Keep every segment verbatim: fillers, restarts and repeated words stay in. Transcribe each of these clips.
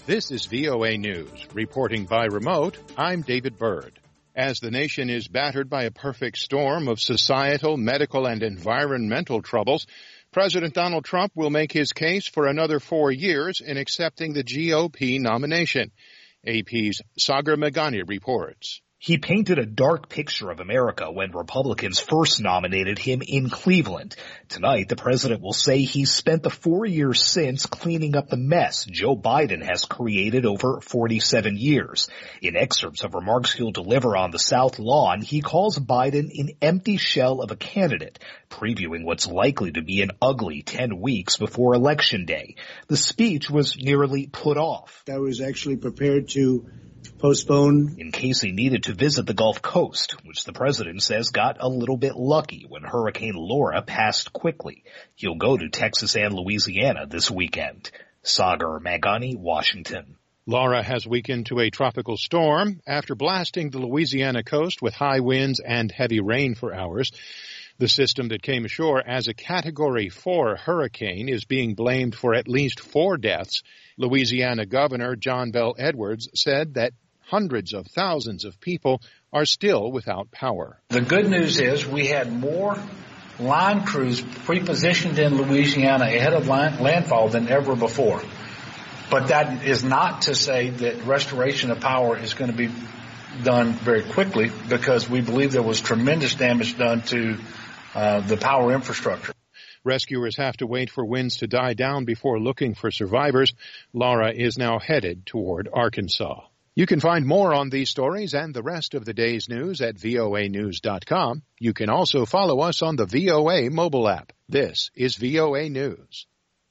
This is V O A News. Reporting by remote, I'm David Byrd. As the nation is battered by a perfect storm of societal, medical, and environmental troubles, President Donald Trump will make his case for another four years in accepting the G O P nomination. A P's Sagar Meghani reports. He painted a dark picture of America when Republicans first nominated him in Cleveland. Tonight, the president will say he's spent the four years since cleaning up the mess Joe Biden has created over forty-seven years. In excerpts of remarks he'll deliver on the South Lawn, he calls Biden an empty shell of a candidate, previewing what's likely to be an ugly ten weeks before Election Day. The speech was nearly put off. I was actually prepared to postpone in case he needed to visit the Gulf Coast, which the president says got a little bit lucky when Hurricane Laura passed quickly. He'll go to Texas and Louisiana this weekend. Sagar Meghani, Washington. Laura has weakened to a tropical storm after blasting the Louisiana coast with high winds and heavy rain for hours. The system that came ashore as a Category four hurricane is being blamed for at least four deaths. Louisiana Governor John Bel Edwards said that hundreds of thousands of people are still without power. The good news is we had more line crews pre-positioned in Louisiana ahead of land- landfall than ever before. But that is not to say that restoration of power is going to be done very quickly, because we believe there was tremendous damage done to uh, the power infrastructure. Rescuers have to wait for winds to die down before looking for survivors. Laura is now headed toward Arkansas. You can find more on these stories and the rest of the day's news at V O A news dot com. You can also follow us on the V O A mobile app. This is V O A News.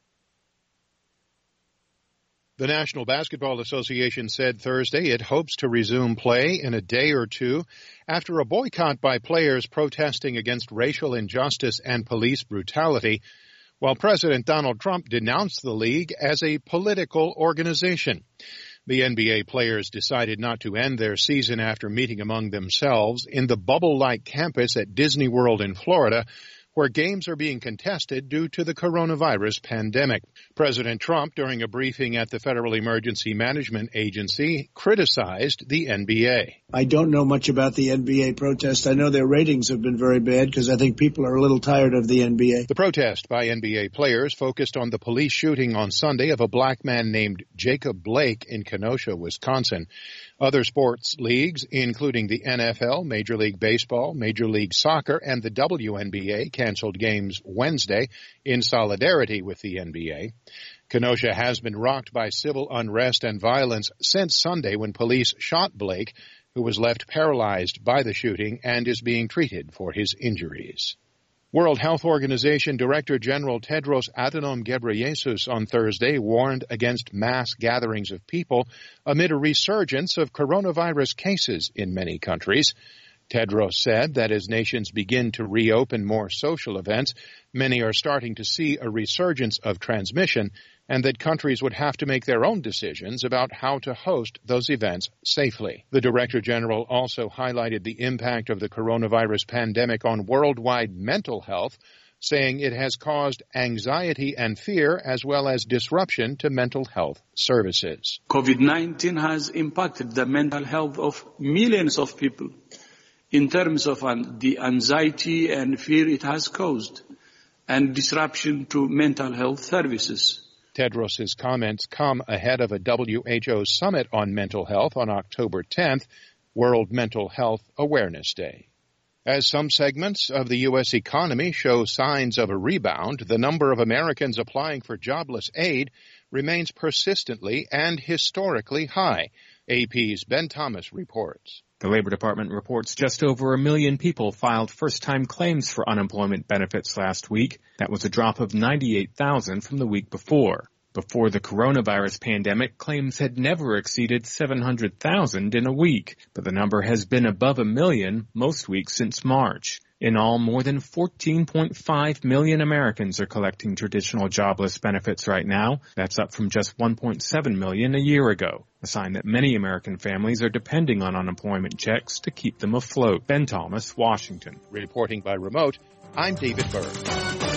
The National Basketball Association said Thursday it hopes to resume play in a day or two after a boycott by players protesting against racial injustice and police brutality, while President Donald Trump denounced the league as a political organization. The N B A players decided not to end their season after meeting among themselves in the bubble-like campus at Disney World in Florida, where games are being contested due to the coronavirus pandemic. President Trump, during a briefing at the Federal Emergency Management Agency, criticized the N B A. I don't know much about the N B A protest. I know their ratings have been very bad because I think people are a little tired of the N B A. The protest by N B A players focused on the police shooting on Sunday of a black man named Jacob Blake in Kenosha, Wisconsin. Other sports leagues, including the N F L, Major League Baseball, Major League Soccer, and the W N B A, canceled games Wednesday in solidarity with the N B A. Kenosha has been rocked by civil unrest and violence since Sunday when police shot Blake, who was left paralyzed by the shooting and is being treated for his injuries. World Health Organization Director General Tedros Adhanom Ghebreyesus on Thursday warned against mass gatherings of people amid a resurgence of coronavirus cases in many countries. Tedros said that as nations begin to reopen more social events, many are starting to see a resurgence of transmission, and that countries would have to make their own decisions about how to host those events safely. The Director General also highlighted the impact of the coronavirus pandemic on worldwide mental health, saying it has caused anxiety and fear as well as disruption to mental health services. COVID nineteen has impacted the mental health of millions of people in terms of um, the anxiety and fear it has caused and disruption to mental health services. Tedros' comments come ahead of a W H O summit on mental health on October tenth, World Mental Health Awareness Day. As some segments of the U S economy show signs of a rebound, the number of Americans applying for jobless aid remains persistently and historically high. A P's Ben Thomas reports. The Labor Department reports just over a million people filed first-time claims for unemployment benefits last week. That was a drop of ninety-eight thousand from the week before. Before the coronavirus pandemic, claims had never exceeded seven hundred thousand in a week, but the number has been above a million most weeks since March. In all, more than fourteen point five million Americans are collecting traditional jobless benefits right now. That's up from just one point seven million a year ago, a sign that many American families are depending on unemployment checks to keep them afloat. Ben Thomas, Washington. Reporting by remote, I'm David Byrd.